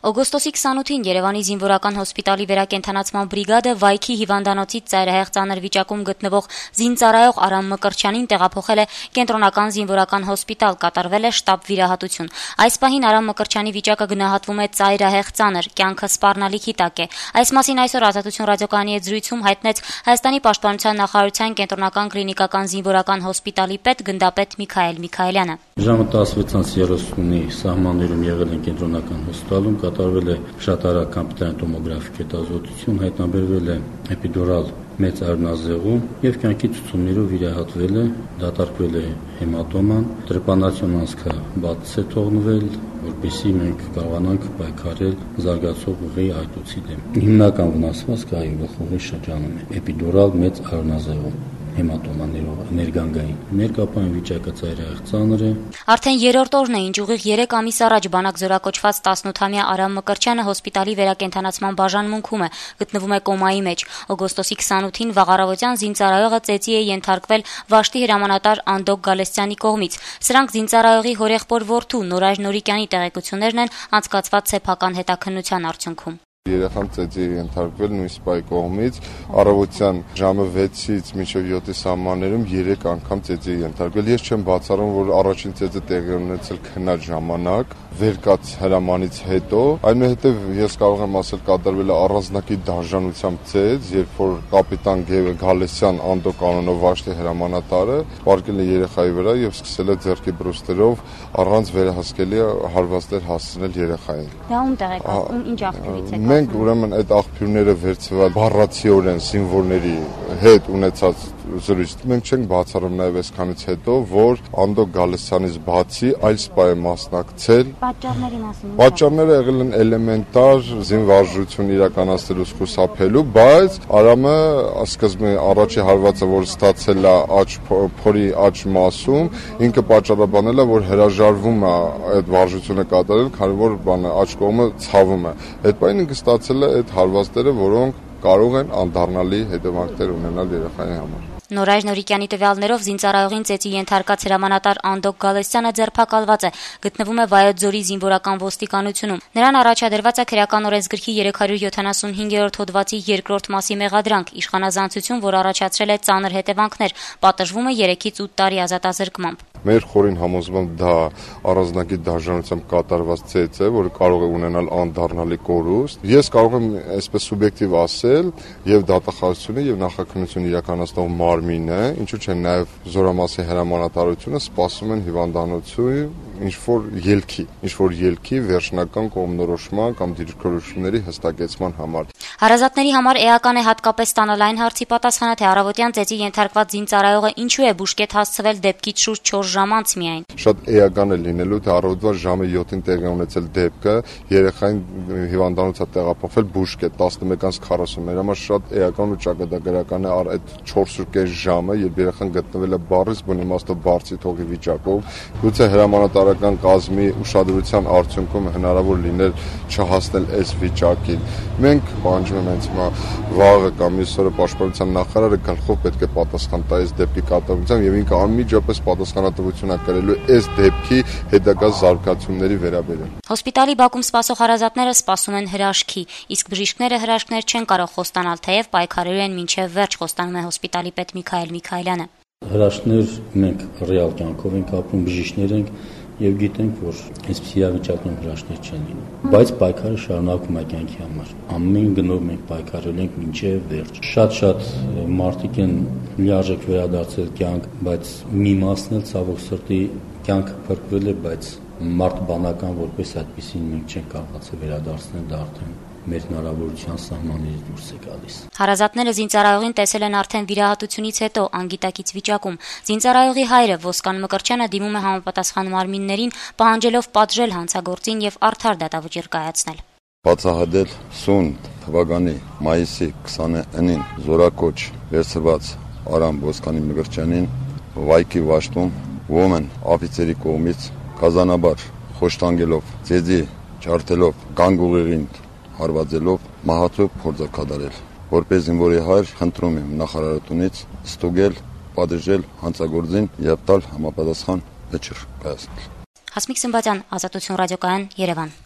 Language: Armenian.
Օգոստոսի 28-ին Երևանի զինվորական հոսպիտալի վերակենդանացման բրիգադը Վայքի հիվանդանոցից ծայրահեղ ծանր վիճակում գտնվող զինծառայող Արամ Մկրտչյանին տեղափոխել է կենտրոնական զինվորական հոսպիտալ, կատարվել է շտապ վիրահատություն։ Այս պահին Արամ Մկրտչյանի վիճակը գնահատվում է ծայրահեղ ծանր, կյանքը սպառնալիքի տակ է։ Այս մասին այսօր Ազատություն ռադիոկայանի հետ զրույցում հայտնեց Հայաստանի պաշտպանության նախարարության կենտրոնական կլինիկական զինվորական հոսպիտալի պետ գնդապետ Միքայել Միքայելյանը։ Ժամը 16:30-ի սահմաններում եղել են կենտրոնական հոսպիտալում, կատարվել է շատ արագ կամպյուտերային տոմոգրաֆիկ հետազոտություն, հայտնաբերվել է էպիդուրալ մեծ արնազեղում եւ կյանքի ցուցումներով վիրահատվել է, դատարկվել է հեմատոման, տրեպանացիոն անցքը բաց է թողնվել, որպեսզի մենք կարողանանք պայքարել զարգացող ուղի այտուցի դեմ։ Հիմնական վնասվածքը գլխուղի շրջանում է, էպիդուրալ մեծ արնազեղում։ Հեմատոմաներով ներգանգային ներկապային վիճակը ծայրահեղ ծանր է։ Արդեն երրորդ օրն է, ինչ ուղիղ 3 ամիս առաջ բանակ զորակոչված 18-ամյա Արամ Մկրտչյանը հոսպիտալի վերակենդանացման բաժանմունքում է, գտնվում է կոմայի մեջ։ Օգոստոսի 28-ին վաղառավոտյան զինծառայողը ծեծի է ենթարկվել Վաշտի հրամանատար Անդոկ Գալստյանի կողմից։ Սրանք զինծառայողի հորեղբոր որդու Նորայր Նորիկյանի տեղեկություններն են անցկացված սեփական հետաքննության արդյունքում։ Երեխան ծեծի ենթարկվել նույն սպայի կողմից, առավոտյան ժամը 6-ից մինչև 7-ի սահմաններում 3 անգամ ծեծի ենթարկվել։ Ես չեմ բացառում, որ առաջին ծեծը տեղի ունեցել քնած ժամանակ, վերկաց հրամանից հետո, այնուհետև ես կարող եմ ասել կատարվել է առանձնակի դաշնությամբ ծեծ, երբ որ կապիտան Գալստյան Անդոկ անունով Վաշտի հրամանատարը պարկել է երեխայի վրա եւ սկսել է ձեռքի բրուստերով առանց վերահսկելի հարվածներ հասցնել երեխային։ Դա ում տեղեկացում, ինչ աղբյուրից է։ Մենք ուրեմն այդ աղբյուրները վերցվել բառացիորեն զինվորների հետ ունեցած զրույց։ Մենք չենք բացառում նաև այսքանից հետո, որ Անդոկ Գալստյանից բացի այլ սպա է մասնակցել։ Պատճառների մասին։ Պատճառները եղել են էլեմենտար զինվարժություն իրականացնելու խուսափելու, բայց Արամը սկզբում առաջի հարվածը, որ ստացել է փորի աջ մասում, ինքը պատճառաբանել է, որ հրաժարվում է այդ վարժությունը կատարել, քանի որ աջ կողմը ցավում է։ Այդ պայն ինքը ստացել է այդ հարվածները, որոնք կարող են անդառնալի հետևանքներ ունենալ երեխայի համար։ Նորայր Նորիկյանի տվյալներով զինծառայողին ծեծի ենթարկած հրամանատար Անդոկ Գալստյանը ձերբակալված է, գտնվում է Վայոց ձորի զինվորական ոստիկանությունում։ Նրան առաջադրված է քրեական օրենսգրքի 375-րդ հոդվածի 2-րդ մասի մեղադրանք, իշխանազանցություն, որ առաջացրել է ծանր հետևանքներ, պատժվում է 3-ից 8 տարի ազատազրկմամբ։ Մեր խորին համոզմամբ դա առանձնակի դաշնությամբ կատարված ծեծ է, որը կարող է ունենալ անդառնալի կորուստ։ Ես կարող եմ այսպես սուբյեկտիվ ասել, եւ դատախազությունը եւ նախաքննություն իրականացնող մարմինը, ինչու՞ չէ նաեւ զորամասի հրամանատարությունը սպասում են հիվանդանոցի ինչ որ ելքի վերջնական կողմնորոշման կամ դիրքորոշումների հստակեցման համար։ Հարազատների համար էական է հատկապես ստանալ այն հարցի պատասխանը, թե առավոտյան ծեծի ենթարկված զինծառայողը ինչու է բուժկետ հասցվել դեպքից շուրջ 4 ժամ անց միայն։ Շատ էական է լինելու, թե առավոտվա ժամը 7-ին տեղի ունեցել դեպքը, երեխային հիվանդանոց է տեղափոխվել բուժկետ 11:40։ Մեր համար շատ էական ու ճակատագրական է այդ 4.5 ժամը, երբ երեխան գտնվել է բառից բուն իմաստով բարձի թողի վիճակով։ Գուցե հրամանատարական կազմի ուշադրության արդյունքում հնարավոր լիներ չհասնել այս վիճակին։ Մենք պահանջում ենք հենց հիմա վաղը կամ մյուս օրը պաշտպանության նախարարը գլխով պետք է պատասխան տա այս դեպքի կատարմամբ եւ ինքը անմիջապես պատասխանատվություն է կրելու այս դեպքի հետագա զարգացումների վերաբերյալ։ Հոսպիտալի բակում սպասող հարազատները սպասում են հրաշքի, իսկ բժիշկները հրաշքներ չեն կարող խոստանալ, թեև պայքարելու են մինչև վերջ, խոստանում է հոսպիտալի պետ Միքայել Միքայելյանը։ Հրաշքներ մենք ռեալ կյանքով ենք ապրում, բժիշկներ ենք եւ գիտենք, որ այսպիսի իրավիճակում հրաշքներ չեն լինում։ Բայց պայքարը շարունակվում է կյանքի համար։ Ամեն գնով մենք պայքարել ենք մինչև վերջ։ Շատ մարդիկ են լիարժեք վերադարձել կյանք, բայց մի մասն էլ ցավոք սրտի կյանքը փրկվել է, բայց մարդ բանական որպես այդպեսին մենք չենք կարողացել վերադարձնել, դա արդեն մեր հնարավորության սահմաններից դուրս է գալիս։ Հարազատները զինծառայողին տեսել են արդեն վիրահատությունից հետո անգիտակից վիճակում։ Զինծառայողի հայրը Ոսկան Մկրտչյանը դիմում է համապատասխան մարմիններին, պահանջելով պատժել հանցագործին եւ արդար դատավճիռ կայացնել։ Բացահայտել սուն թվականի մայիսի 29-ին զորակոչ վերցված Արամ Ոսկանի Մկրտչյանին Վայքի Վաշտում ոմն օֆիցերի կողմից կազանաբար խոշտանգելով, ծեծի ջարդելով, գանգ ուղեղին հարվածելով մահացու փորձակատարել, որպես զինվորի հայր խնդրում եմ նախարարությունից ստուգել, պատժել հանցագործին եւ տալ համապատասխան վճիռ կայացնել։ Հասմիկ Սմբատյան, Ազատություն ռադիոկայան, Երևան։